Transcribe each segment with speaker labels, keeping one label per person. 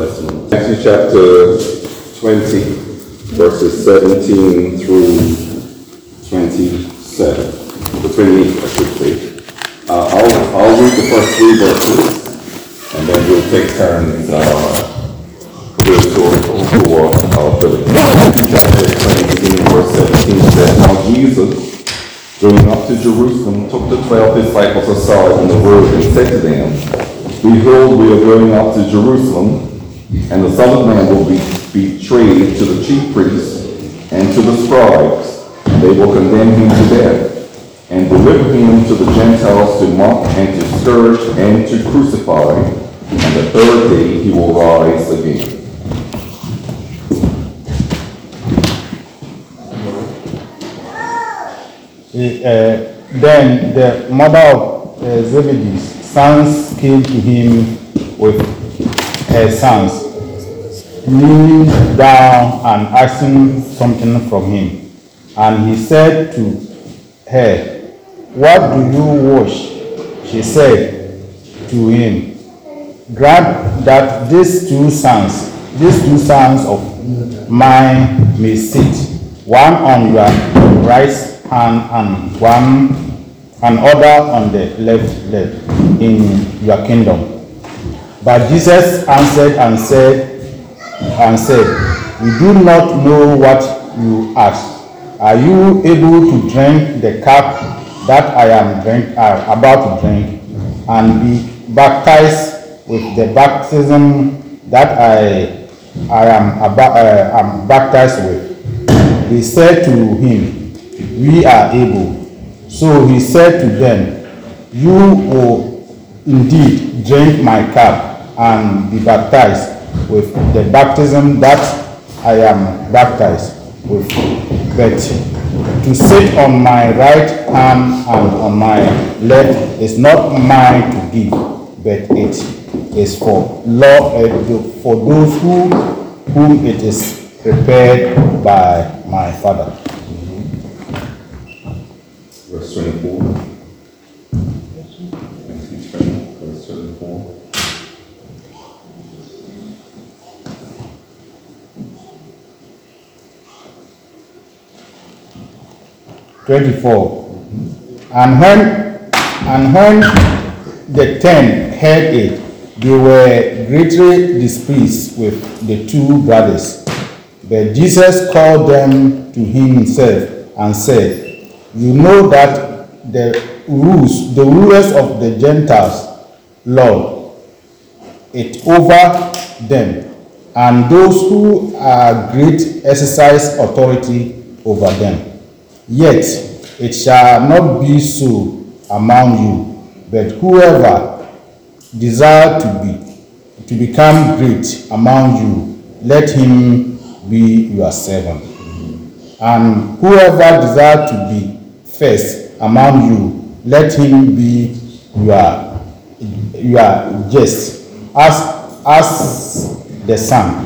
Speaker 1: blessing. Matthew chapter 20, verses 17 through 27. The 28, I should say. I'll read the first 3 verses, and then we'll take turns for Philip. Chapter 20, beginning verse 17 says, Now Jesus, going up to Jerusalem, took the 12 disciples aside on the road and said to them, Behold, we are going up to Jerusalem, and the Son of Man will be betrayed to the chief priests and to the scribes, and they will condemn him to death, and deliver him to the Gentiles to mock and to scourge and to crucify, and the 3rd day he will rise again.
Speaker 2: Then the mother of Zebedee's sons came to him with her sons, kneeling down and asking something from him. And he said to her, What do you wish? She said to him, Grant that these two sons of mine may sit, one on your right hand and other on the left leg in your kingdom. But Jesus answered and said, You do not know what you ask. Are you able to drink the cup that I am about to drink, and be baptized with the baptism that I am baptized with? They said to him, We are able. So he said to them, You will indeed drink my cup and be baptized with the baptism that I am baptized with. But to sit on my right hand and on my left is not mine to give, but it is for those whom it is prepared by my Father.
Speaker 1: Verse 24. Matthew 20, verse 24.
Speaker 2: And when the 10 heard it, they were greatly displeased with the 2 brothers. But Jesus called them to himself and said, You know that the rulers of the Gentiles lord it over them, and those who are great exercise authority over them. Yet it shall not be so among you, but whoever desires to become great among you, let him be your servant. And whoever desires to be first among you, let him be your guest, as the son.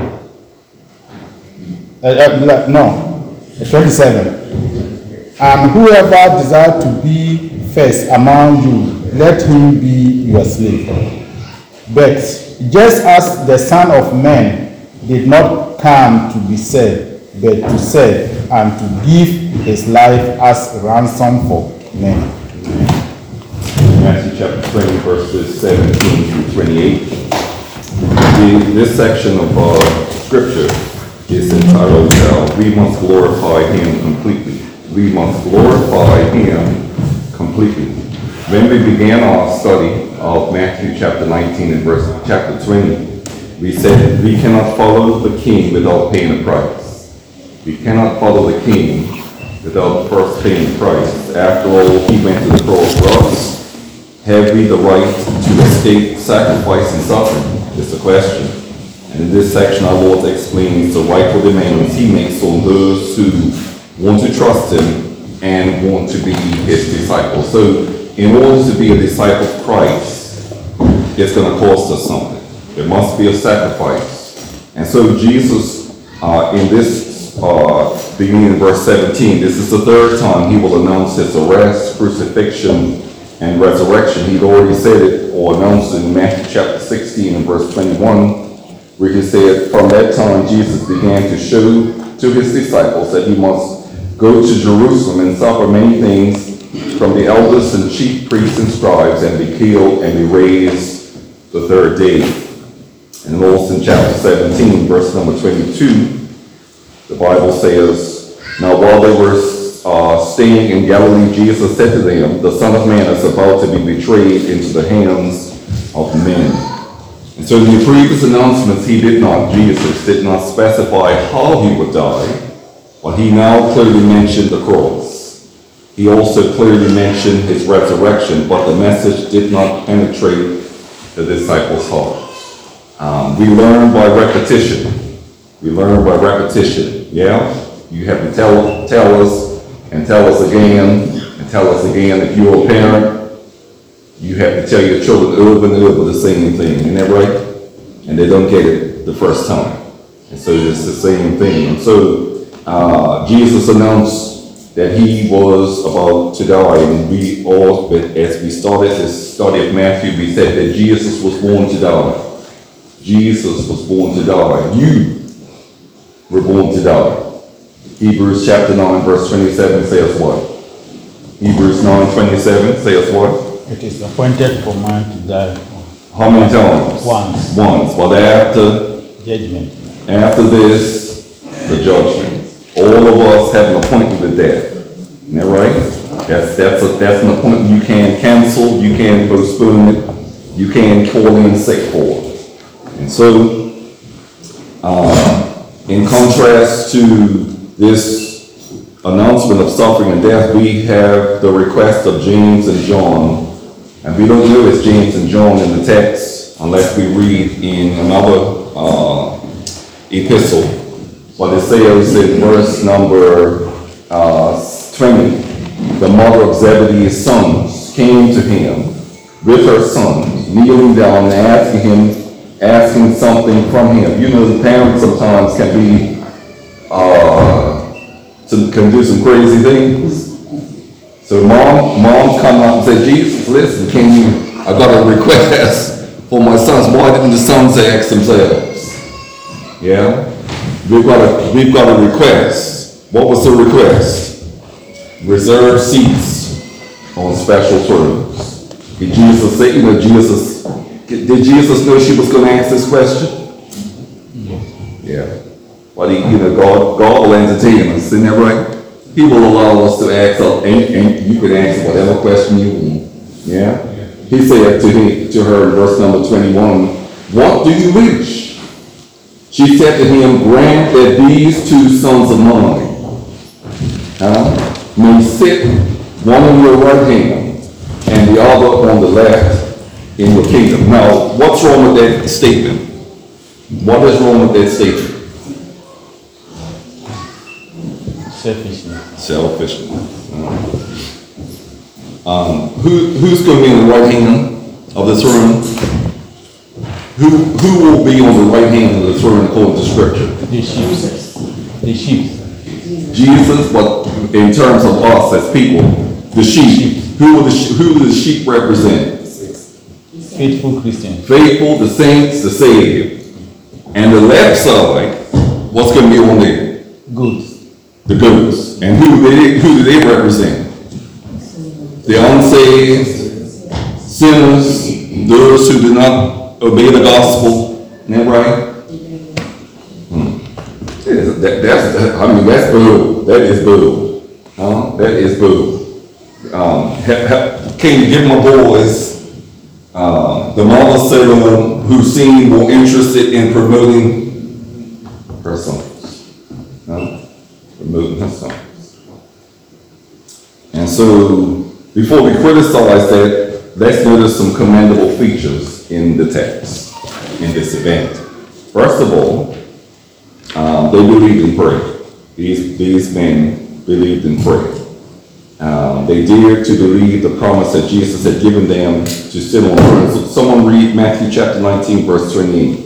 Speaker 2: 27. And whoever desires to be first among you, let him be your slave. But just as the Son of Man did not come to be served, but to serve and to give his life as a ransom for many.
Speaker 1: Matthew chapter 20, verses 17 through 28. This section of scripture is entitled, We Must Glorify Him Completely. We must glorify Him completely. When we began our study of Matthew chapter 19 and chapter 20, we said we cannot follow the King without paying a price. We cannot follow the King without first paying the price. After all, He went to the cross for us. Have we the right to escape sacrifice and suffering? Is the question. And in this section, our Lord explains the rightful demands He makes on those who want to trust Him and want to be His disciples. So, in order to be a disciple of Christ, it's going to cost us something. There must be a sacrifice. And so Jesus, in this, beginning in verse 17, this is the 3rd time He will announce His arrest, crucifixion, and resurrection. He'd already said it or announced in Matthew chapter 16 and verse 21. where he said, from that time Jesus began to show to his disciples that he must go to Jerusalem and suffer many things from the elders and chief priests and scribes, and be killed and be raised the third day. And also in chapter 17, verse number 22, the Bible says, now while they were staying in Galilee, Jesus said to them, the Son of Man is about to be betrayed into the hands of men. And so in the previous announcements, Jesus did not specify how he would die, but he now clearly mentioned the cross. He also clearly mentioned his resurrection, but the message did not penetrate the disciples' hearts. We learn by repetition. Yeah? You have to tell us and tell us again and tell us again. If you're a parent, you have to tell your children over and over the same thing. Isn't that right? And they don't get it the first time. And so it's the same thing. And so Jesus announced that he was about to die. And we all, as we started this study of Matthew, we said that Jesus was born to die. Jesus was born to die. You were born to die. Hebrews chapter 9, verse 27 says what? Hebrews 9:27 says what?
Speaker 2: It is appointed for man to die.
Speaker 1: How many times?
Speaker 2: Once.
Speaker 1: But after
Speaker 2: Judgment.
Speaker 1: After this, the judgment. All of us have an appointment with death. Isn't that right? That's an appointment you can't cancel, you can't postpone it, you can't call in sick for. And so, in contrast to this announcement of suffering and death, we have the request of James and John. And we don't know it's James and John in the text unless we read in another epistle. But it says in verse number 20, the mother of Zebedee's sons came to him with her sons, kneeling down and asking something from him. You know, the parents sometimes can do some crazy things. So mom come up and said, Jesus, listen, I got a request for my sons. Why didn't the sons ask themselves? Yeah? We've got a request. What was the request? Reserve seats on special thrones. Did Jesus say, did Jesus know she was going to ask this question? Yeah. But God will entertain us, isn't that right? He will allow us to ask, and you can ask whatever question you want. Yeah? He said to her in verse number 21, what do you wish? She said to him, grant that these two sons of mine may sit one on your right hand and the other on the left in your kingdom. Now, what's wrong with that statement? What is wrong with that statement? Selfishness. Who's going to be on the right hand of the throne? Who will be on the right hand of the throne according to Scripture?
Speaker 2: The sheep.
Speaker 1: Jesus, but in terms of us as people, the sheep. Who do the sheep represent?
Speaker 2: Faithful Christians.
Speaker 1: Faithful, the saints, the saved. And the left side, what's going to be on there?
Speaker 2: Goods.
Speaker 1: The goods. And who do they represent? The unsaved, sinners, those who do not obey the gospel. Isn't that right? That's boo. That is boo. That is boo. Can you give my boys the mama said who seemed more interested in promoting her sons? Promoting her sons. And so, before we criticize that, let's notice some commendable features in the text, in this event. First of all, they believed in prayer. These men believed in prayer. They dared to believe the promise that Jesus had given them to sit on thrones. So someone read Matthew chapter 19, verse 28.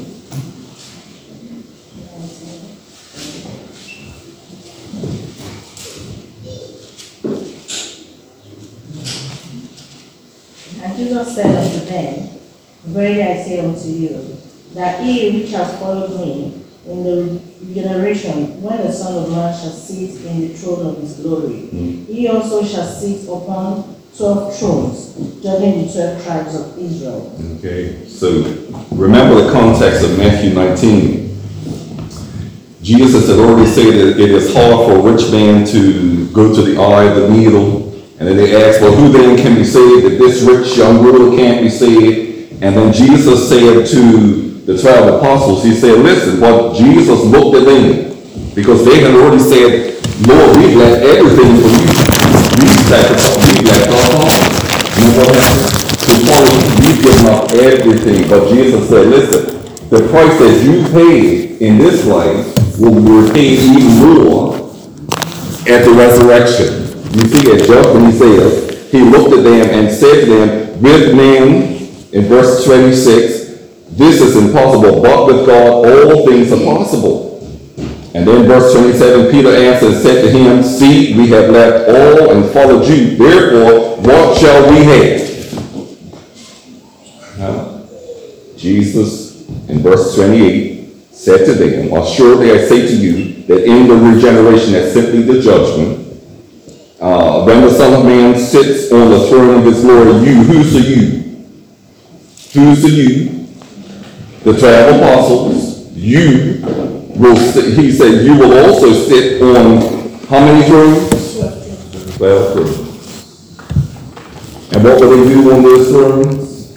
Speaker 3: And Jesus said unto them, verily I say unto you, that he which has followed me in the generation, when the Son of Man shall sit in the throne of his glory, he also shall sit upon 12 thrones, judging the 12 tribes of Israel.
Speaker 1: Okay, so remember the context of Matthew 19. Jesus had already said that it is hard for a rich man to go to the eye of the needle. And then they asked, well, who then can be saved if this rich young ruler can't be saved? And then Jesus said to the 12 apostles, he said, listen, but Jesus looked at them because they had already said, Lord, we've left everything for you. We've sacrificed, we've left our homes. You know what happened? To follow, we've given up everything. But Jesus said, listen, the price that you paid in this life will be repaid even more at the resurrection. You see at judgment, he says, he looked at them and said to them, with men, in verse 26, this is impossible, but with God all things are possible. And then verse 27, Peter answered and said to him, see, we have left all and followed you. Therefore, what shall we have? Now, Jesus, in verse 28, said to them, assuredly I say to you, that in the regeneration, that's simply the judgment, when the Son of Man sits on the throne of his glory, who's the you? Who's the you? The 12 apostles, you will sit, he said, you will also sit on how many thrones? 12 thrones. And what will they do on those thrones?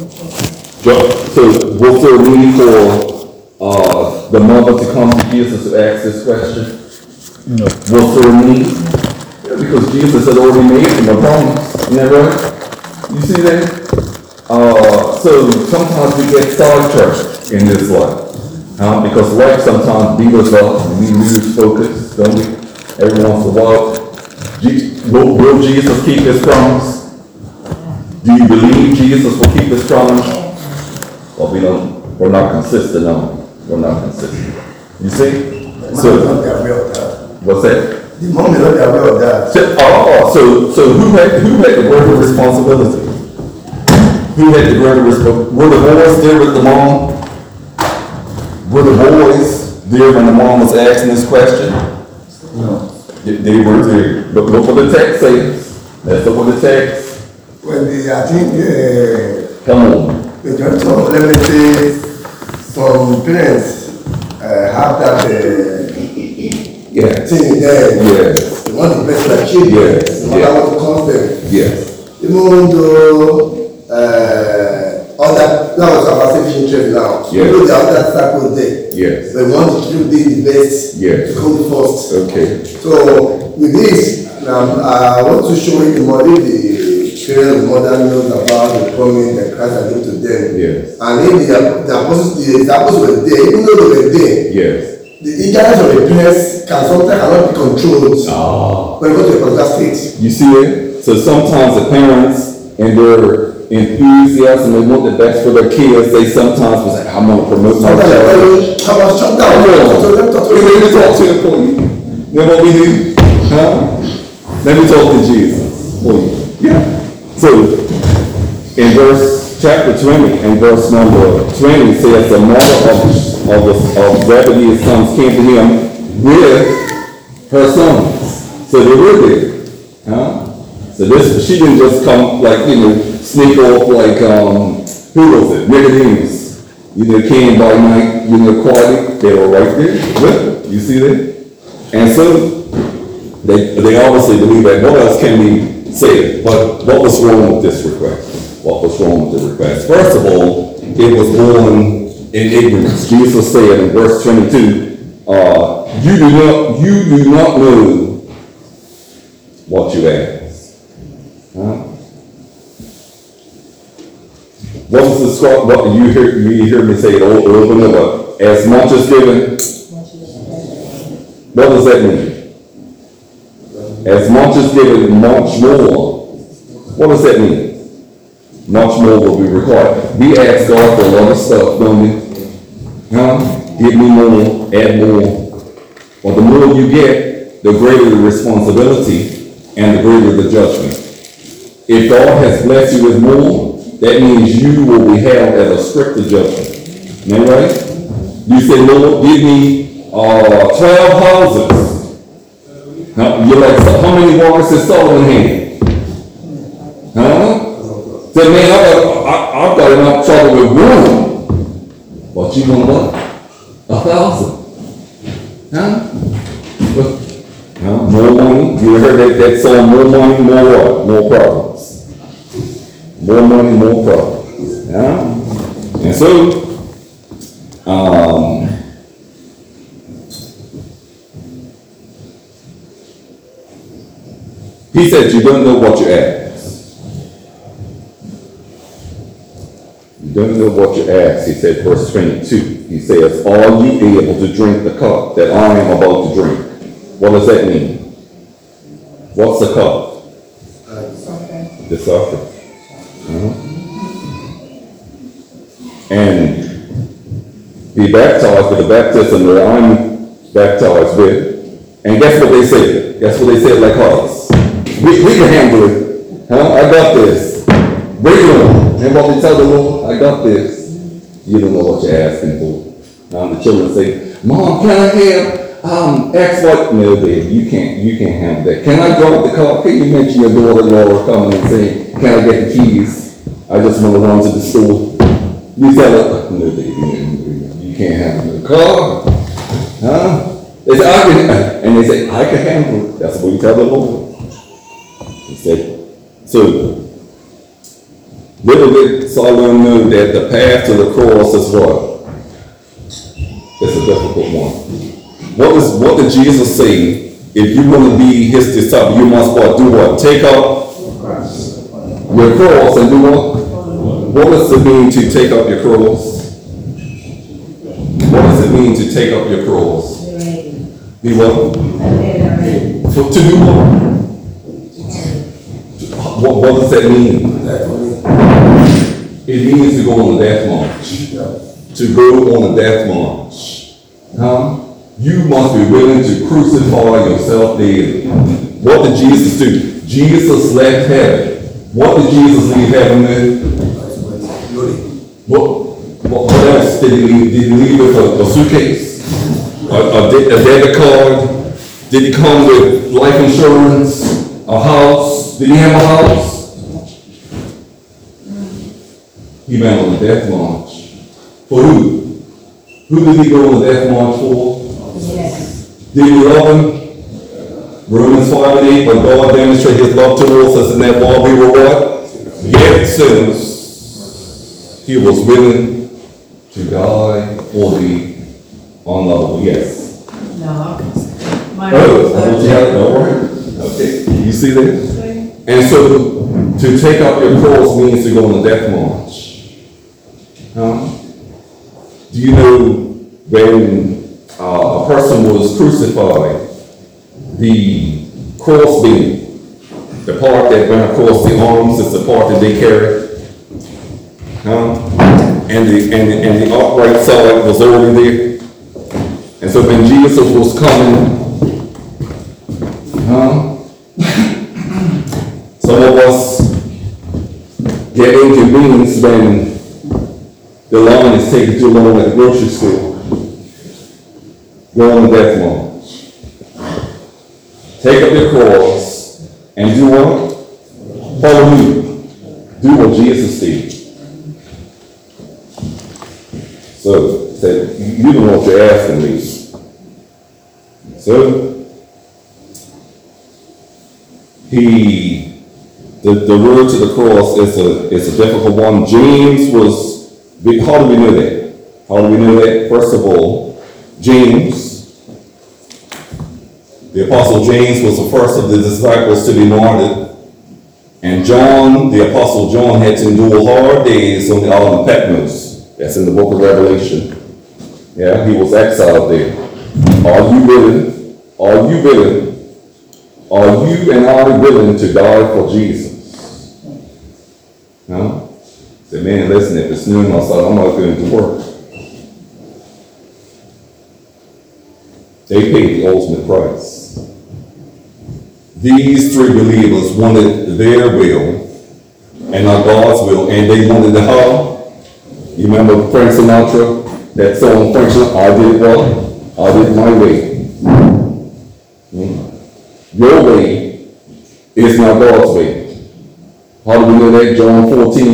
Speaker 1: So what's there a meaning for the mother to come to Jesus to ask this question?
Speaker 2: No.
Speaker 1: What's there a meaning? Yeah, because Jesus had already made him a promise. Isn't that right? You see that? So sometimes we get sidetracked in this life. Because life sometimes beats us up and we lose focus, don't we? Every once in a while. Will Jesus keep his promise? Do you believe Jesus will keep his promise? Well, we're not consistent, no. We're not consistent. You see? What's that?
Speaker 4: The mom is not aware of that.
Speaker 1: So who had the greater responsibility? Who had the greater responsibility? Were the boys there with the mom? Were the boys there when the mom was asking this question?
Speaker 4: No.
Speaker 1: They weren't there. Look what the text says. Let's look what the text.
Speaker 4: When I think,
Speaker 1: Come on.
Speaker 4: the doctor, let me say, some parents have that
Speaker 1: Yes.
Speaker 4: thing there.
Speaker 1: Yes.
Speaker 4: They want to bless their children.
Speaker 1: Yes.
Speaker 4: The mother wants to cause them.
Speaker 1: Yes.
Speaker 4: Even though that was our saving trade now.
Speaker 1: Yes.
Speaker 4: Even though the other circle there.
Speaker 1: Yes.
Speaker 4: They want to be the best.
Speaker 1: Yes.
Speaker 4: To come first.
Speaker 1: Okay.
Speaker 4: So with this, I want to show you the money the parents and mother knows about the promise that Christ has given to them.
Speaker 1: Yes.
Speaker 4: And if the apostles were there, even though they were there,
Speaker 1: Yes.
Speaker 4: the ignorance of the parents sometimes cannot be controlled when you go to a particular state.
Speaker 1: You see it? So sometimes the parents and their enthusiasm, they want the best for their kids, they sometimes was like, I'm going to promote my
Speaker 4: Sometimes
Speaker 1: child.
Speaker 4: I was shut down. So let me talk to
Speaker 1: Let me
Speaker 4: you.
Speaker 1: talk to him for you. You know what we do? Huh? Let me talk to Jesus for you. Yeah. So, in chapter 20, and verse number 20 says, the mother of Zebedee's sons came to him with her sons. So they were there. Huh? So she didn't just come like, sneak off like, who was it? Nicodemus. Came by night, quietly. They were right there with her. You see that? And so, they obviously believe that. What else can we say? But what was wrong with this request? What was wrong with the request? First of all, it was born in ignorance. Jesus said in verse 22, you do not know what you ask. Huh? What was the script? What you hear me say it over and over? As much as given. What does that mean? As much as given, much more. What does that mean? Much more will be required. We ask God for a lot of stuff, don't we? Huh? Give me more, add more. Well, the more you get, the greater the responsibility and the greater the judgment. If God has blessed you with more, that means you will be held as a stricter judgment. Am I right? You say, Lord, give me 12 houses. You're like, so how many wives did Solomon have? Huh? Say, man, I've got enough trouble with one. But you want what? 1,000. Huh? More money. You heard that song, more money, more what? More problems. More money, more problems. Yeah? And so, he said, you don't know what you ask. You don't know what you ask. He said, verse 22. He says, are you able to drink the cup that I am about to drink? What does that mean? What's the cup? The suffering. And be baptized with the baptism that I'm baptized with. And guess what they said? Guess what they said like us? We can handle it. Huh? I got this. Bring it on. And what they tell the Lord, I got this. You don't know what you're asking for. The children say, Mom, can I have X what? No, baby, you can't handle that. Can I drop the car? Can you mention your daughter Laura coming and say, can I get the keys? I just want to run to the store. You tell her, no, baby, you can't handle the car. Huh? They say, I can, and they say, I can handle it. That's what you tell the Lord. He said, so little did Solomon know that the path to the cross is what? It's a difficult one. What did Jesus say? If you want to be his disciple, you must what? Do what? Take up your cross and do what? What does it mean to take up your cross? What does it mean to take up your cross? Be what? To do what? What does that mean? It means to go on a death march. To go on a death march. Huh? You must be willing to crucify yourself daily. What did Jesus do? Jesus left heaven. What did Jesus leave heaven with? What else did he leave? Did he leave with a suitcase? A debit card? Did he come with life insurance? A house? Did he have a house? He went on a death march. For who? Who did he go on a death march for? Yes. Did we love him? Romans 5:8, when God demonstrated his love towards us in that while we were what? Yet sinners, he was willing to die for the unlovable. Yes.
Speaker 3: No.
Speaker 1: Okay. You see that? And so to take up your cross means to go on a death march. Do you know when a person was crucified, the cross beam, the part that went across the arms is the part that they carry? And the upright side was already there. And so when Jesus was coming, some of us get inconvenienced when the line is taking too long at the grocery store. Go on the death march. Take up your cross and do what? Follow me. Do what Jesus did. So, said, you don't know what you're asking me. So, the road to the cross is a difficult one. James was, how do we know that? How do we know that? First of all, James, the Apostle James was the first of the disciples to be martyred. And John, the Apostle John, had to endure hard days on the island of Patmos. That's in the book of Revelation. Yeah, he was exiled there. Are you willing? Are you willing? Are you and I willing to die for Jesus? No? Say, man, listen, if it's noon outside, I'm not going to work. They paid the ultimate price. These three believers wanted their will and not God's will, and they wanted the how? You remember Frank Sinatra? That song function, I did what? I did my way. Your way is not God's way. How do we know that? John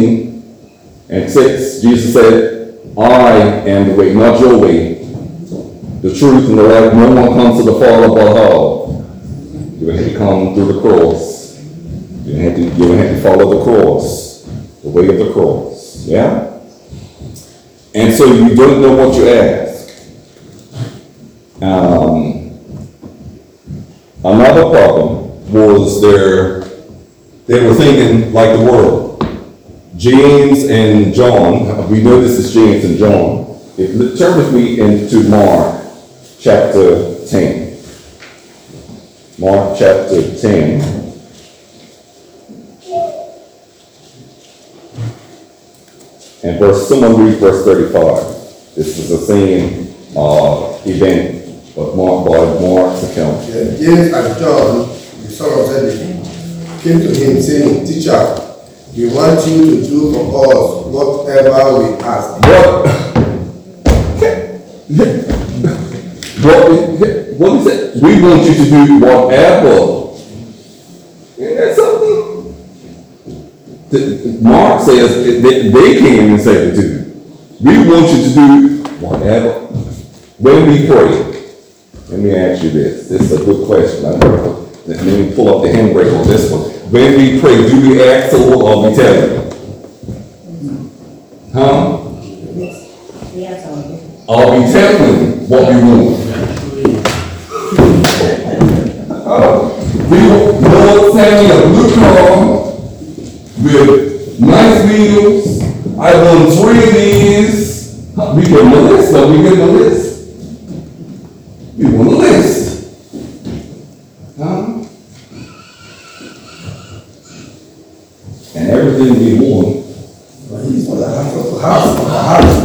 Speaker 1: 14:6, Jesus said, I am the way, not your way, the truth and the life. No one comes to the Father but how? You have to come through the cross. You have to follow the cross, the way of the cross. Yeah? And so you don't know what you ask. Another problem was they were thinking like the world. James and John, we know this is James and John. Turn with me into Mark chapter 10. Mark chapter 10. And someone read verse 35. This is the same event, but Mark's account.
Speaker 4: Yeah, James and John, the son of Zebedee, came to him saying, Teacher, we want you to do for us whatever we ask.
Speaker 1: What is it? We want you to do whatever. Isn't that something? Mark says they came and said it to you. We want you to do whatever. When we pray, let me ask you this. This is a good question. Let me pull up the handbrake on this one. When we pray, do we ask the Lord or we tell him? Huh? Are we telling him what we want? We want telling a blue car with nice wheels. I want 3 of these. We give them a list, don't we give them a list? We want a list. Huh? And everything we want.
Speaker 4: But he's for the house.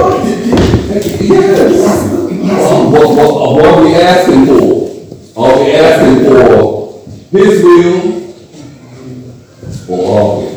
Speaker 1: Yes. What are we asking for? Are we asking for his will or our will?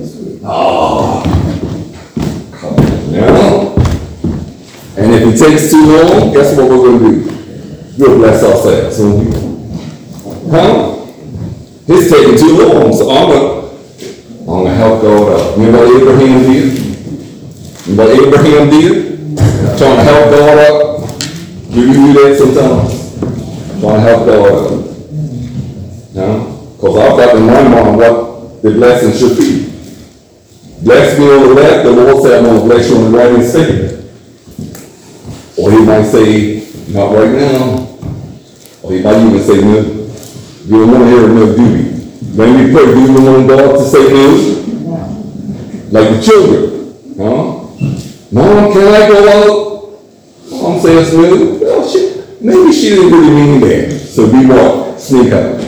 Speaker 1: Come on now. And if it takes too long, guess what we're going to do? We'll bless ourselves. Huh? It's taking too long, so I'm going to help God out. Remember what Abraham did? Remember what Abraham did? Trying to help God out. Do you do that sometimes? Trying to help God out. Because I've got in my mind what the blessing should be. Bless me on the left, the Lord said I'm going to bless you on the right instead. Or he might say, not right now. Or he might even say, no. You don't want to hear no duty. When we pray, do you want God to say no? Like the children. Mom, can I go out? Mom says no. Well, maybe she didn't really mean that. So we what? Sneak out.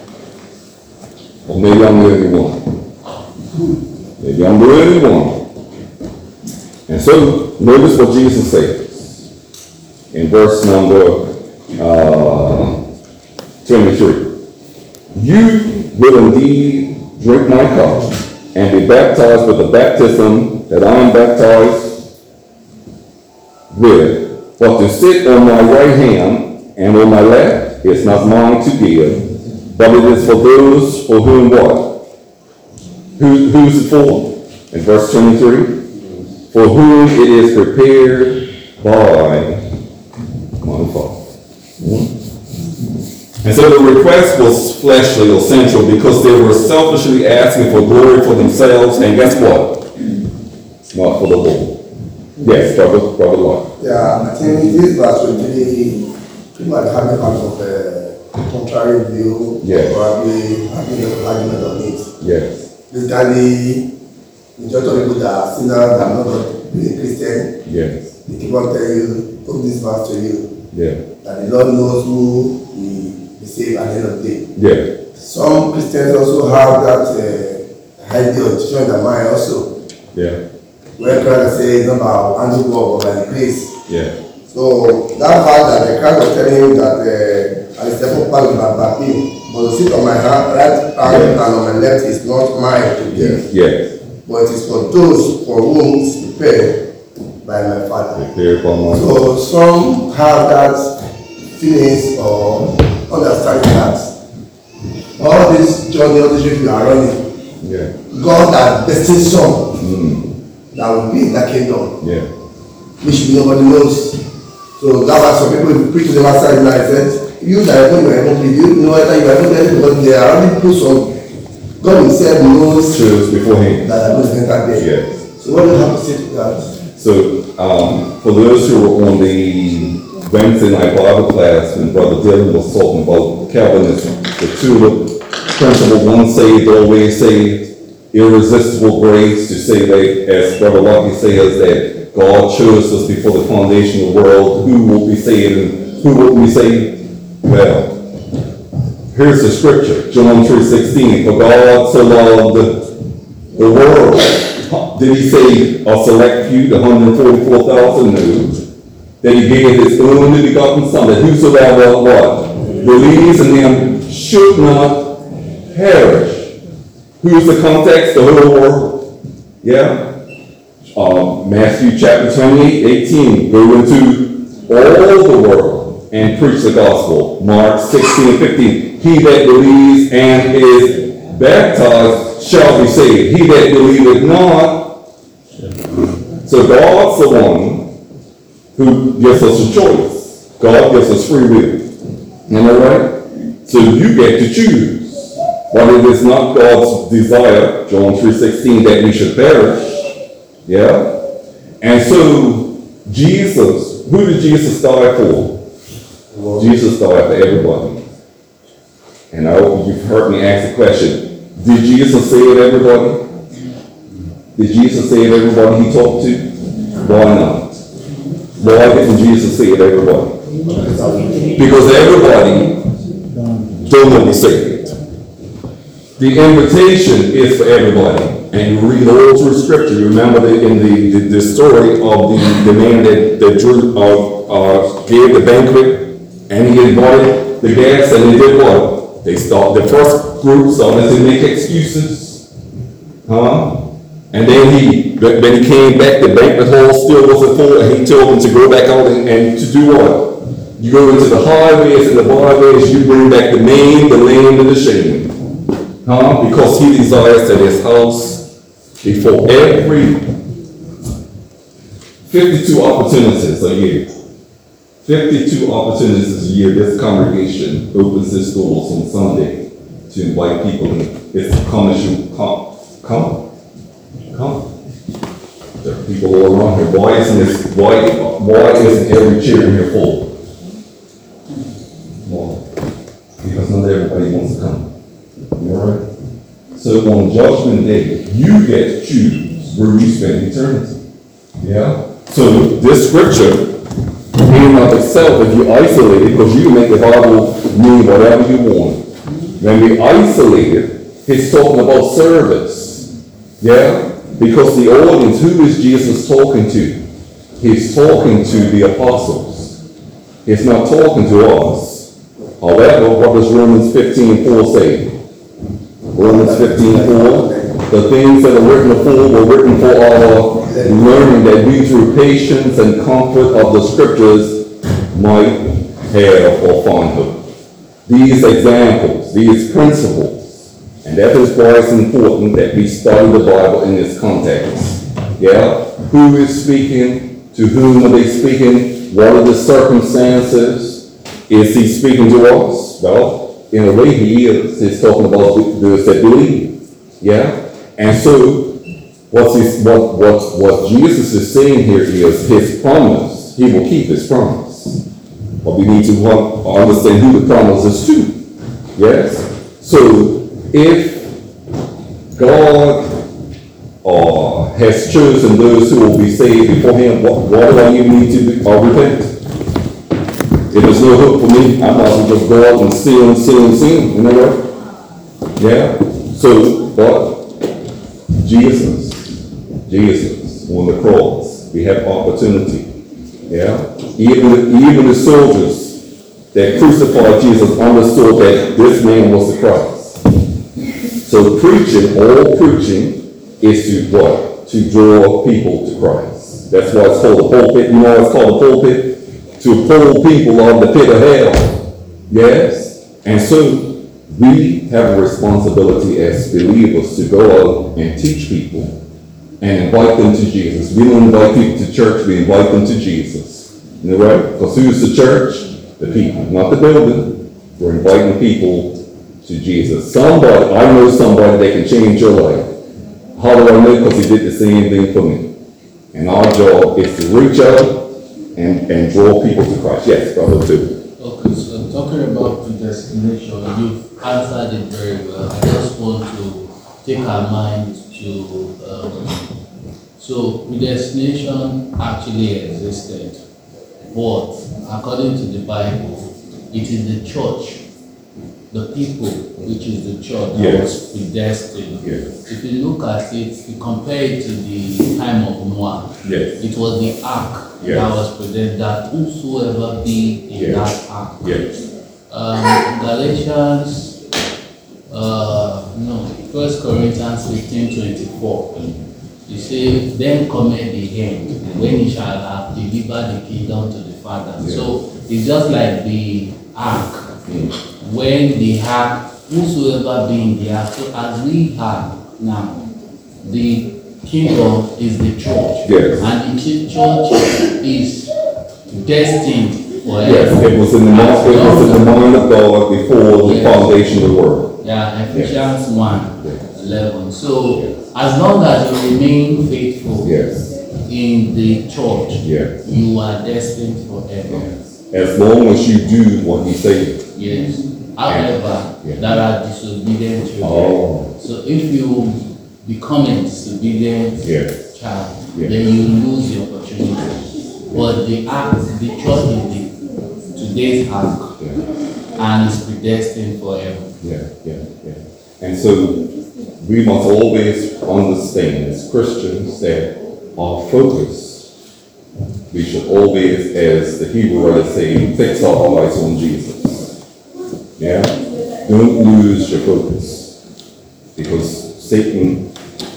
Speaker 1: Or maybe I'm the only one. Maybe I'm the only one. And so, notice what Jesus says in verse number 23. You will indeed drink my cup and be baptized with the baptism that I am baptized with. But to sit on my right hand and on my left is not mine to give, but it is for those for whom what? Who's it for? In verse 23, for whom it is prepared by my Father. And so the request was fleshly or sensual because they were selfishly asking for glory for themselves, and guess what? Not for the Lord. Yes, Brother Lord.
Speaker 4: Yeah, I think this verse will really, people are having kind of a contrary view,
Speaker 1: Yes.
Speaker 4: probably having an argument on it.
Speaker 1: Yes.
Speaker 4: Basically, the majority of people that are sinners that are not going to be a Christian,
Speaker 1: Yes.
Speaker 4: they keep on telling you, put this verse to you,
Speaker 1: Yeah.
Speaker 4: that the Lord knows who He saved at the end of the day.
Speaker 1: Yeah.
Speaker 4: Some Christians also have that idea of teaching in their mind also,
Speaker 1: Yeah.
Speaker 4: where Christ says it's not about handiwork but by the grace.
Speaker 1: Yeah.
Speaker 4: So that fact that the Christ was telling him that at the second part is about him, but the seat on my right hand and on my left is not mine to give.
Speaker 1: Yes.
Speaker 4: But it is for those for whom it's prepared by my Father.
Speaker 1: Prepared by my
Speaker 4: So some have that feelings or understanding that all this journey, all this you are running,
Speaker 1: Yeah.
Speaker 4: God has destined some that will be in that kingdom,
Speaker 1: Yeah.
Speaker 4: which nobody knows. So that's why some people preach to the outside and I said, you that are going to heaven, you know whether you are going to heaven, because there are already people some God himself knows
Speaker 1: Choose beforehand.
Speaker 4: that are going to enter there.
Speaker 1: Yes.
Speaker 4: So what do you have to say to that?
Speaker 1: So, for those who were on the Wednesday night Bible class, when Brother Dylan was talking about Calvinism, the tulip principle, one saved, always saved, irresistible grace, to say that, as Brother Lucky says, that God chose us before the foundation of the world, who will be saved and who will be saved? Well, here's the scripture, John 3:16, for God so loved the world. Did he say a select few, the 144,000? No. That he gave his only begotten Son, that whosoever what? Believes in him should not perish. Who's the context? The whole world. Yeah? Matthew chapter 28:18. Go into all the world and preach the gospel. Mark 16:15. He that believes and is baptized shall be saved. He that believeth not. So God's the one who gives us a choice. God gives us free will. Am I right? So you get to choose. But it is not God's desire, John 3:16, that we should perish. Yeah? And so Jesus, who did Jesus die for? Jesus died for everybody. And I hope you've heard me ask the question, did Jesus save everybody? Did Jesus save everybody he talked to? Why not? Why didn't Jesus save everybody? Because everybody don't want to be saved. The invitation is for everybody. And you read all through scripture. You remember in the story of the man that Drew gave the banquet, and he invited the guests, and they did what? The first group started to make excuses. And then when he came back, the banquet hall still wasn't full, and he told them to go back out and to do what? You go into the highways and the byways, you bring back the maimed, the lame, and the shamed. Because he desires that his house, before every 52 opportunities a year, 52 opportunities a year, this congregation opens its doors on Sunday to invite people in. It's come as you come. There are people all around here. Why isn't every chair here full? Well, because not everybody wants to come. All right? So on Judgment Day, you get to choose where you spend eternity. Yeah? So this scripture, in and of itself, if you isolate it, because you can make the Bible mean whatever you want. When we isolate it, it's talking about service. Yeah? Because the audience, who is Jesus talking to? He's talking to the apostles. He's not talking to us. However, what does Romans 15:4 say? Romans 15:4, the things that are written before were written for our learning, that we through patience and comfort of the scriptures might have or find hope. These examples, these principles, and that is why it's important that we study the Bible in this context. Yeah? Who is speaking? To whom are they speaking? What are the circumstances? Is he speaking to us? Well, in a way he is. He's talking about those that believe. Yeah? And so, what Jesus is saying here is his promise. He will keep his promise. But we need to understand who the promise is to. Yes? So, if God has chosen those who will be saved before him, what do I even need to repent? If there's no hope for me, I might as well just go out and sin. You know what? Yeah? So, but Jesus on the cross, we have opportunity. Yeah? Even the soldiers that crucified Jesus understood that this man was the Christ. So all preaching is to what? To draw people to Christ. That's why it's called a pulpit. You know why it's called a pulpit? To pull people out of the pit of hell. Yes? And so we have a responsibility as believers to go out and teach people and invite them to Jesus. We don't invite people to church, we invite them to Jesus. You know right? Because who's the church? The people, not the building. We're inviting people to Jesus. Somebody, I know somebody that can change your life. How do I know? Because he did the same thing for me. And our job is to reach out and draw people to Christ. Yes, brother, too.
Speaker 5: Okay, so talking about predestination, you've answered it very well. I just want to take our mind to, so predestination actually existed, but according to the Bible, it is the church, the people, which is the church, that
Speaker 1: Yes.
Speaker 5: was predestined.
Speaker 1: Yes.
Speaker 5: If you look at it, you compare it to the time of Noah.
Speaker 1: Yes.
Speaker 5: It was the ark
Speaker 1: Yes.
Speaker 5: that was predestined, that whosoever be in
Speaker 1: Yes.
Speaker 5: that ark.
Speaker 1: Yes.
Speaker 5: Galatians, no, 1 Corinthians 15:24. You say, then cometh the end, when he shall have delivered the kingdom to the Father.
Speaker 1: Yes.
Speaker 5: So it's just like the ark. When the ark, whosoever be in the ark, so as we have now, the kingdom is the church.
Speaker 1: Yes.
Speaker 5: And the church is destined forever.
Speaker 1: Yes, it was in the mind of God before the
Speaker 5: Yes.
Speaker 1: foundation of the world.
Speaker 5: Yeah, Ephesians 1:11. So as long as you remain faithful
Speaker 1: Yes.
Speaker 5: in the church,
Speaker 1: Yes.
Speaker 5: you are destined forever.
Speaker 1: As long as you do what he said.
Speaker 5: Yes. However,
Speaker 1: Yeah.
Speaker 5: there are disobedient children.
Speaker 1: Oh.
Speaker 5: So if you become a disobedient
Speaker 1: Yes.
Speaker 5: child,
Speaker 1: Yeah.
Speaker 5: then you lose the opportunity. But the church is today's ark,
Speaker 1: Yeah.
Speaker 5: and is predestined forever.
Speaker 1: Yeah, yeah, yeah. And so we must always understand as Christians that our focus, we should always, as the Hebrew writer say, fix our eyes on Jesus. Yeah? Don't lose your focus. Because Satan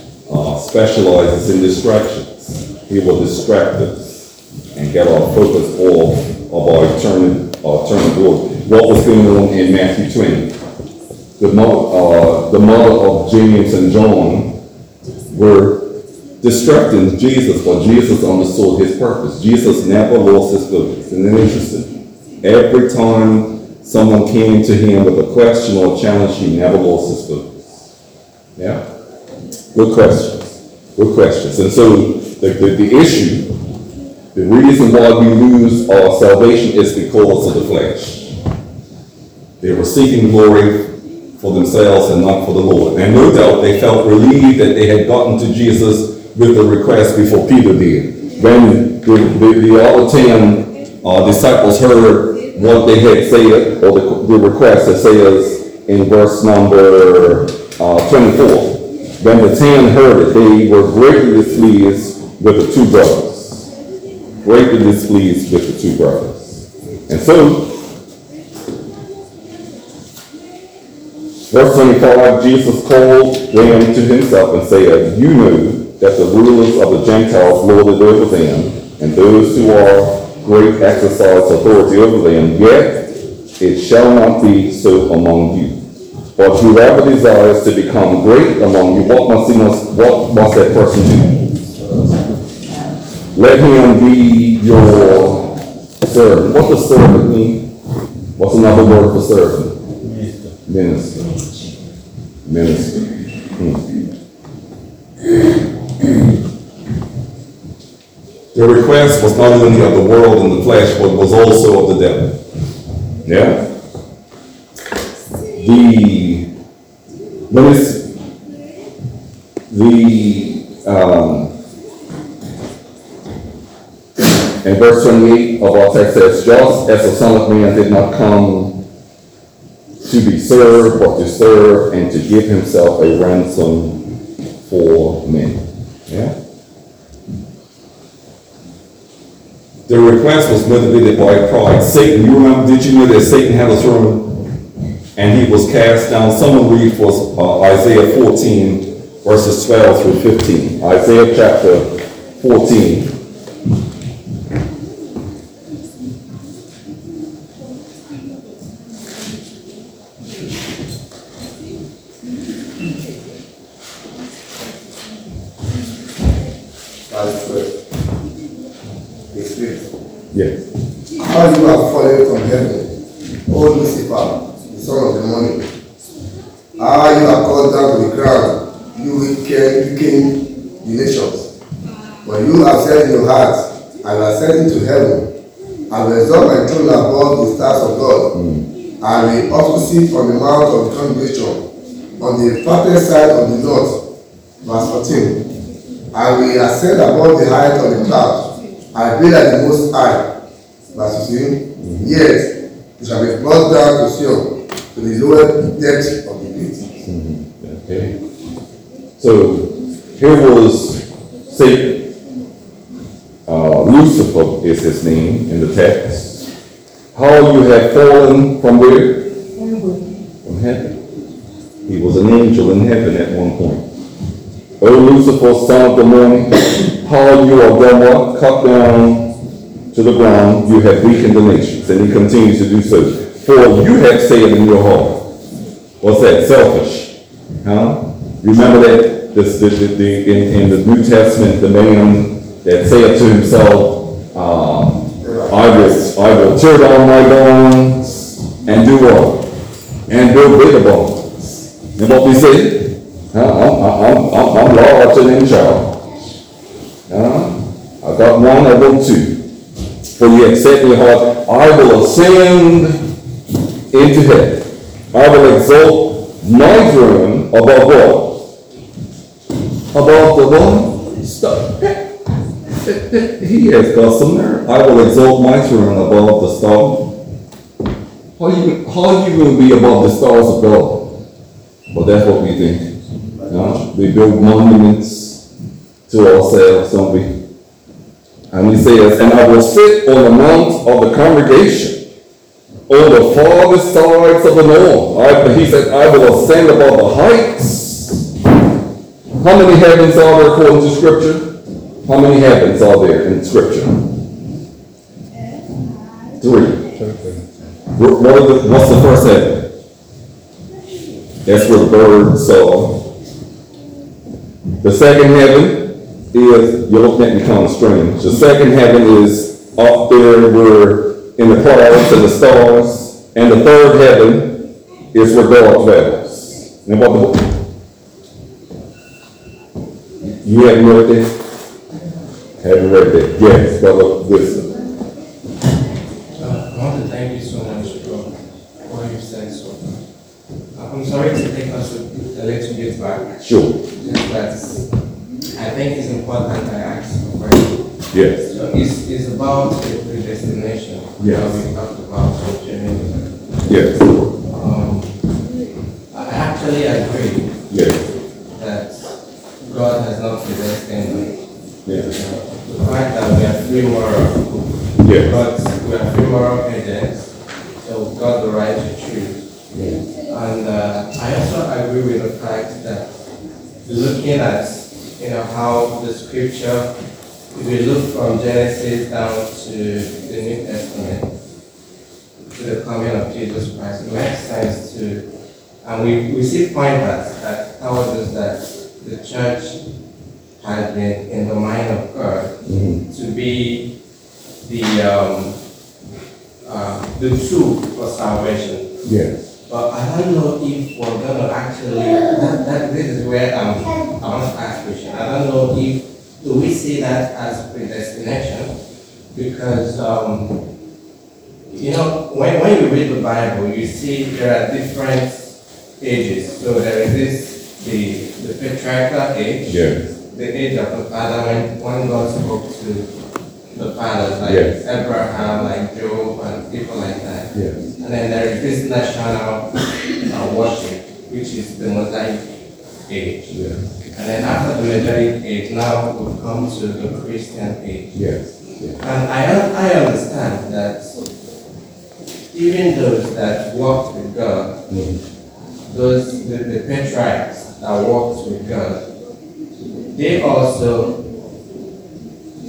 Speaker 1: specializes in distractions. He will distract us and get our focus off of our eternal glory. What was going on in Matthew 20? The mother of James and John were distracting Jesus, but Jesus understood his purpose. Jesus never lost his focus. Isn't that interesting? Every time someone came to him with a question or a challenge, he never lost his focus. Yeah? Good questions. Good questions. And so the issue, the reason why we lose our salvation is because of the flesh. They were seeking glory for themselves and not for the Lord. And no doubt they felt relieved that they had gotten to Jesus with the request before Peter did. When the other 10 disciples heard what they had said, or the request that says in verse number 24, when the 10 heard it, they were greatly displeased with the two brothers. Greatly displeased with the two brothers. And so, verse 25, Jesus called them to himself and said, you know that the rulers of the Gentiles lord it over them, and those who are great exercise authority over them, yet it shall not be so among you. But whoever desires to become great among you, what must that person do? Let him be your servant. What does servant mean? What's another word for servant? Minister. Minister. The request was not only of the world and the flesh, but was also of the devil. Yeah? In verse 28 of our text says, just as the Son of Man did not come to be served, but to serve and to give himself a ransom for men. Yeah? The request was motivated by pride. Satan, you remember, did you know that Satan had a throne? And he was cast down. Someone read for Isaiah 14, verses 12 through 15. Isaiah chapter 14,
Speaker 4: That's first. The spirit.
Speaker 1: Yes.
Speaker 4: How you have fallen from heaven, O Lucifer, the son of the morning. How you are called down to the ground, you wicked the nations. But you have said in your heart, I will ascend into heaven. I will exalt my throne above the stars of God. I will also sit on the mount of the congregation, on the farthest side of the north. Verse 14. I will ascend above the height of the clouds. I will be like the Most High. Verse 15. Yet you shall be brought down to Sion, to the lower depths of the pit.
Speaker 1: Okay. So here was Satan. Lucifer is his name in the text. How you have fallen from where? From heaven. He was an angel in heaven at one point. O Lucifer, son of the morning, how you are done what? Cut down to the ground, you have weakened the nations. And he continues to do so. For you have said in your heart. What's that? Selfish. Huh? Remember that in the New Testament, the man that said to himself, I will tear down my bonds and do what? And build bigger bonds. And what we say? I'm large and in charge. I got one, I will two. For ye have said in your heart, I will ascend into heaven. I will exalt my throne above what? Above the one stuff. He has got some nerve. I will exalt my throne above the stars. How you going to be above the stars of God? Well, that's what we think. We build monuments to ourselves, don't we? And he says, and I will sit on the mount of the congregation, on the farthest sides of the north. He said, I will ascend above the heights. How many heavens are there according to Scripture? How many heavens are there in Scripture? 3. What's the first heaven? That's where the birds are. The second heaven is, you're looking at me kind of strange. The second heaven is up there where in the clouds and the stars. And the third heaven is where God dwells. And what you haven't read that? Haven't read that? Yes, brother, listen.
Speaker 6: I want to thank you so much for what you've said so far. I'm sorry to take us a little bit back.
Speaker 1: Sure.
Speaker 6: Just that I think it's important I ask a question.
Speaker 1: Yes.
Speaker 6: So it's about the predestination that we talked about so generally.
Speaker 1: Yes.
Speaker 6: I actually agree that God has not predestined me. The fact that we are free moral, but we are free moral agents, so we've got the right to choose. And I also agree with the fact that looking at how the scripture, if we look from Genesis down to the New Testament, to the coming of Jesus Christ, it makes sense to, and we see pointers that tells us that the church has been in the mind of God to be the tool for salvation.
Speaker 1: Yes.
Speaker 6: But I don't know if we're going to actually, this is where I want to ask a question. I don't know if, do we see that as predestination? Because, when you read the Bible, you see there are different ages. So there is the patriarchal age, the age of the father, when God spoke to the fathers, like Abraham, like Job, and people like that. And then there is this national worship, which is the Mosaic age. And then after the Mosaic age, now we've come to the Christian age. And I understand that even those that walked with God, the patriarchs that walked with God, they also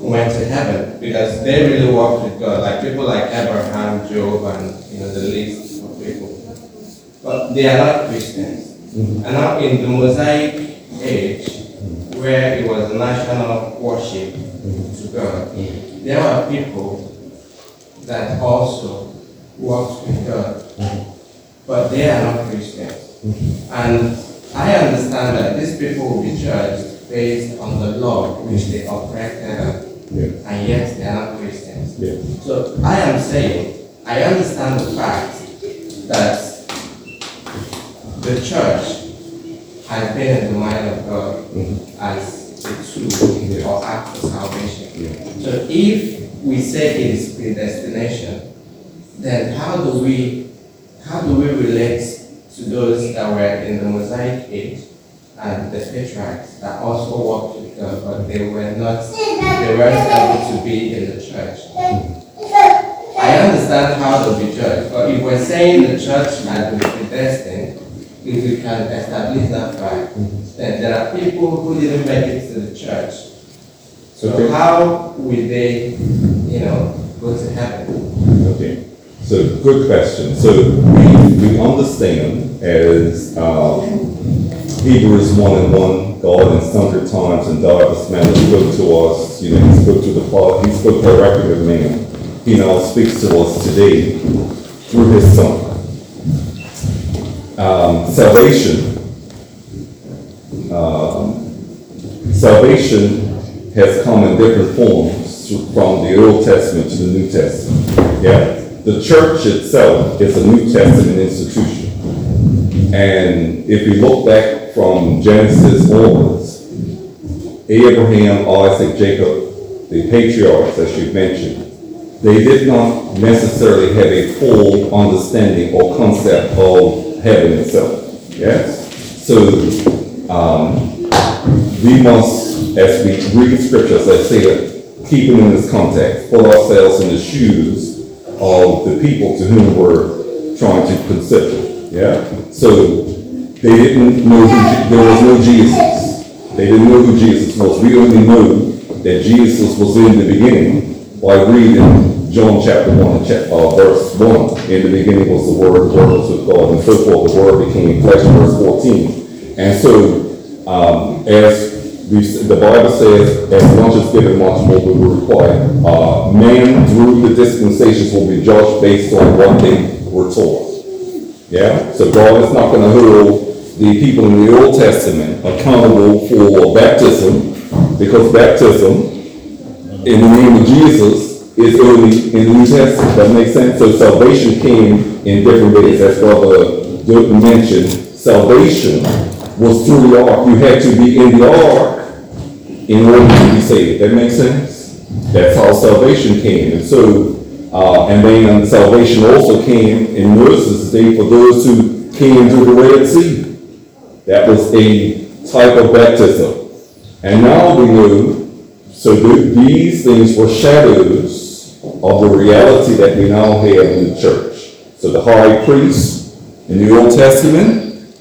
Speaker 6: went to heaven because they really walked with God, like people like Abraham, Job, and the list of people. But they are not Christians. And now in the Mosaic age, where it was national worship to God, there were people that also walked with God, but they are not Christians. And I understand that these people will be judged based on the law which they operated on, and yet they are not Christians. So I am saying, I understand the fact that the church has been in the mind of God as a tool or act for salvation. So if we say it is predestination, then how do we relate to those that were in the Mosaic age and the patriarchs that also walked with God, but they weren't able to be in the church? I understand how they'll be judged, but if we're saying the church has been predestined, if we can establish that fact, then there are people who didn't make it to the church. So how will they, go to heaven?
Speaker 1: Okay. So, good question. So, we understand as Hebrews 1:1, God in sundry times and diverse manners spoke to us, he spoke to the Father, he spoke directly with man. He now speaks to us today through his Son. Salvation has come in different forms from the Old Testament to the New Testament. Yeah. The church itself is a New Testament institution. And if you look back from Genesis onwards, Abraham, Isaac, Jacob, the patriarchs, as you mentioned, they did not necessarily have a full understanding or concept of heaven itself. Yes? So, we must, as we read scriptures, let's say that, keep it in this context, put ourselves in the shoes of the people to whom we're trying to consider. Yeah? So, they didn't know there was no Jesus. They didn't know who Jesus was. We only know that Jesus was in the beginning by reading John chapter 1 verse 1. In the beginning was the Word was with God, and so forth. The Word became flesh, verse 14. And so, as the Bible says, as much is given, much more will be required. Man, through the dispensations, will be judged based on what they were taught. Yeah? So God is not going to hold the people in the Old Testament accountable for baptism, because baptism in the name of Jesus is only in the New Testament. That makes sense? So salvation came in different ways. As Brother Dilton mentioned, salvation was through the ark. You had to be in the ark in order to be saved. That makes sense? That's how salvation came. And so, and then salvation also came in Moses' day for those who came through the Red Sea. That was a type of baptism. And now we know, so these things were shadows of the reality that we now have in the church. So the high priest in the Old Testament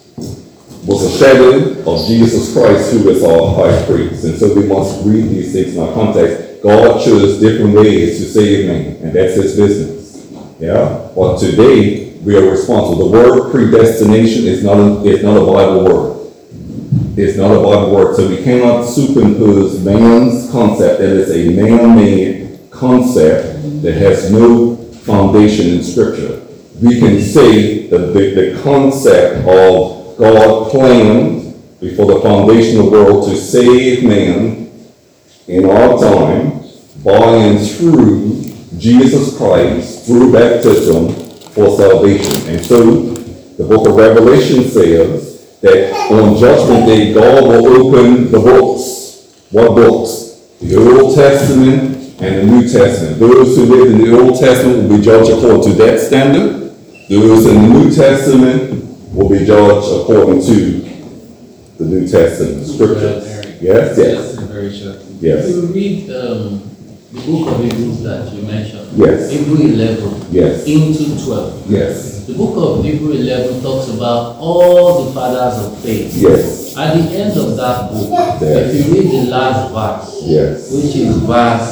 Speaker 1: was a shadow of Jesus Christ, who is our high priest. And so we must read these things in our context. God chose different ways to save man, and that's his business. Yeah? But today, we are responsible. The word predestination is not a Bible word. It's not a Bible word. So we cannot superimpose man's concept. That is a man-made concept that has no foundation in Scripture. We can say that the concept of God planned before the foundation of the world to save man in our time by and through Jesus Christ, through baptism, for salvation. And so, the book of Revelation says that on Judgment Day, God will open the books. What books? The Old Testament and the New Testament. Those who lived in the Old Testament will be judged according to that standard. Those in the New Testament will be judged according to the New Testament scriptures. Yes? Yes.
Speaker 5: Very short.
Speaker 1: Yes.
Speaker 5: If you read the book of Hebrews that you mentioned,
Speaker 1: Yes.
Speaker 5: Hebrew 11
Speaker 1: Yes.
Speaker 5: into 12.
Speaker 1: Yes.
Speaker 5: The book of Hebrew 11 talks about all the fathers of faith.
Speaker 1: Yes.
Speaker 5: At the end of that book,
Speaker 1: Yes.
Speaker 5: if you read the last verse,
Speaker 1: Yes.
Speaker 5: which is verse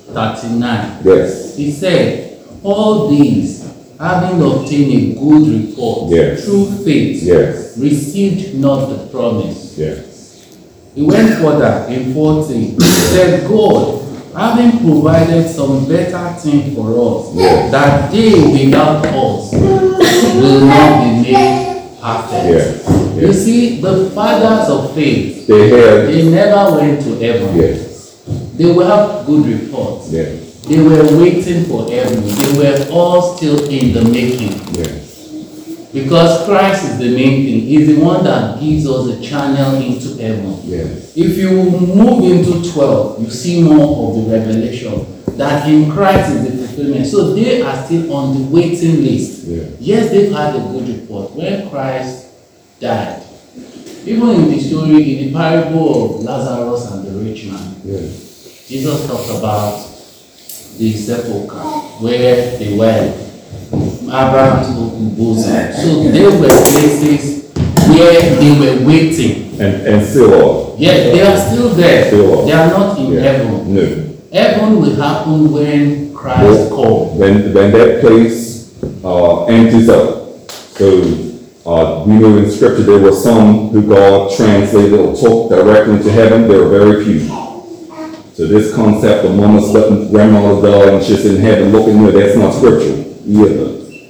Speaker 5: 39.
Speaker 1: Yes.
Speaker 5: He said, all these, having obtained a good report
Speaker 1: Yes.
Speaker 5: through faith,
Speaker 1: Yes.
Speaker 5: received not the promise.
Speaker 1: Yes.
Speaker 5: He went further in 14. He said, God, having provided some better thing for us,
Speaker 1: Yes.
Speaker 5: that they without us will not be made perfect.
Speaker 1: Yes.
Speaker 5: You
Speaker 1: Yes.
Speaker 5: see, the fathers of faith,
Speaker 1: They had.
Speaker 5: they never went to heaven.
Speaker 1: Yes.
Speaker 5: They will have good reports.
Speaker 1: Yes.
Speaker 5: They were waiting for heaven. They were all still in the making.
Speaker 1: Yes.
Speaker 5: Because Christ is the main thing. He's the one that gives us a channel into heaven.
Speaker 1: Yes.
Speaker 5: If you move into 12, you see more of the revelation that in Christ is the fulfillment. So they are still on the waiting list.
Speaker 1: Yeah.
Speaker 5: Yes, they've had a good report. When Christ died, even in the story, in the parable of Lazarus and the rich man,
Speaker 1: Yes.
Speaker 5: Jesus talked about the sepulchre where they were, Abraham's open bosom. So they were places where they were waiting.
Speaker 1: And still are.
Speaker 5: Yes, they are still there.
Speaker 1: Still are.
Speaker 5: They are not in
Speaker 1: Yeah.
Speaker 5: heaven.
Speaker 1: No.
Speaker 5: Heaven will happen when Christ comes.
Speaker 1: When that place empties up. So we know in scripture there were some who God translated or took directly to heaven. There were very few. So this concept of mama's letting grandma's dog and she's in heaven looking there, that's not scriptural either.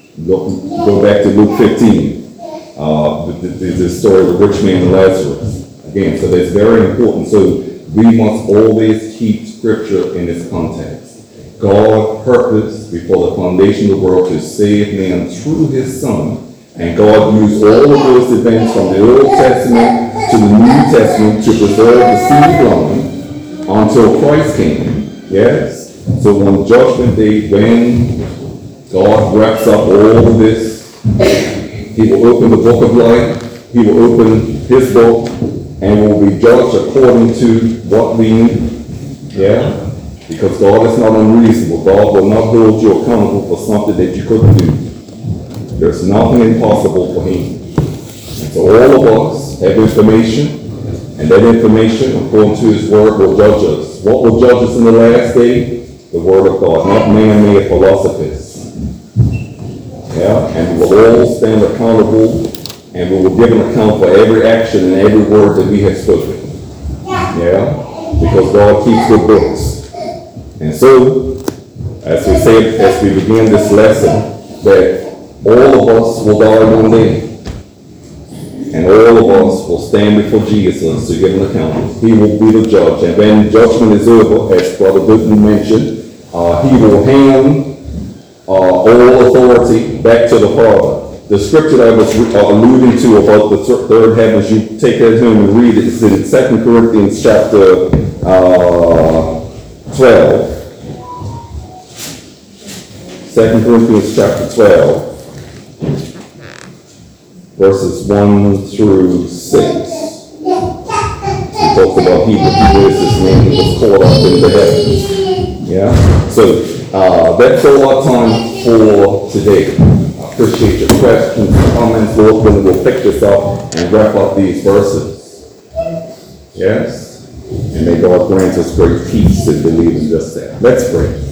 Speaker 1: Go back to Luke 15. The story of the rich man and Lazarus. Again, so that's very important. So we must always keep scripture in its context. God purposed before the foundation of the world to save man through his son. And God used all of those events from the Old Testament to the New Testament to preserve the seed line until Christ came. Yes? So on Judgment Day, when God wraps up all of this, he will open the book of life, he will open his book, and will be judged according to what we need. Yeah? Because God is not unreasonable. God will not hold you accountable for something that you couldn't do. There's nothing impossible for him. And so all of us have information, and that information, according to his word, will judge us. What will judge us in the last day? The word of God, not man-made philosophies. Yeah, and we will all stand accountable, and we will give an account for every action and every word that we have spoken. Yeah, because God keeps good books. And so, as we said, as we begin this lesson, that all of us will die one day. And all of us will stand before Jesus to give an account. He will be the judge. And when judgment is over, as Brother Goodman mentioned, he will hand all authority back to the Father. The scripture that I was alluding to about the third heavens, you take that home and read it. It's in 2 Corinthians chapter 12. 2 Corinthians chapter 12. Verses 1 through 6. He talks about he is his name, he was caught up in the heavens. Yeah? So, that's all our time for today. I appreciate your questions and comments, Lord, when we'll pick this up and wrap up these verses. Yes? And may God grant us great peace in believing just that. Let's pray.